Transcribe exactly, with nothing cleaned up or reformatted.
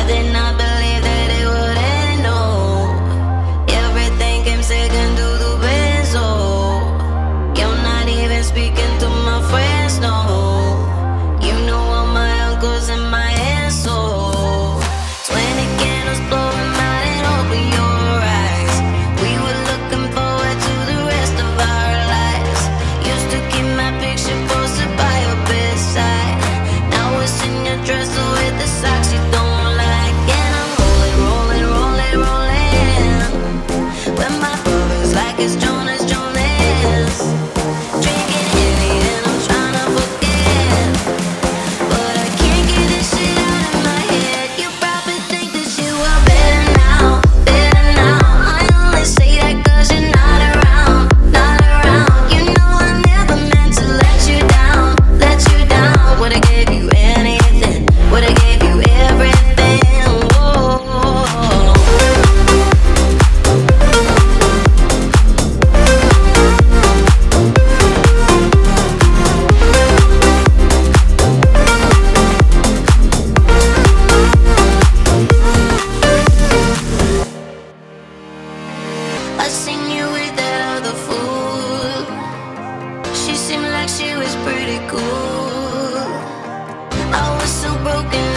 did not believe that it would end, no. Everything came second to the best, oh. You're not even speaking to my friends, no. You know all my uncles and my aunts, so twenty candles blowing out and open your eyes. We were looking forward to the rest of our lives. Used to keep my picture posted by your bedside. Now it's in your dresser with the socks you don't like. And I'm rolling, rolling, rolling, rolling with my brothers like it's Jonas Jonas. Drinking Henny and I'm trying to forget, but I can't get this shit out of my head. You probably think that you are better now, better now. I only say that cause you're not around, not around. You know I never meant to let you down, let you down. Would've gave you anything, would've gave you everything, whoa. I seen you with that other fool. She seemed like she was pretty cool. I was so broken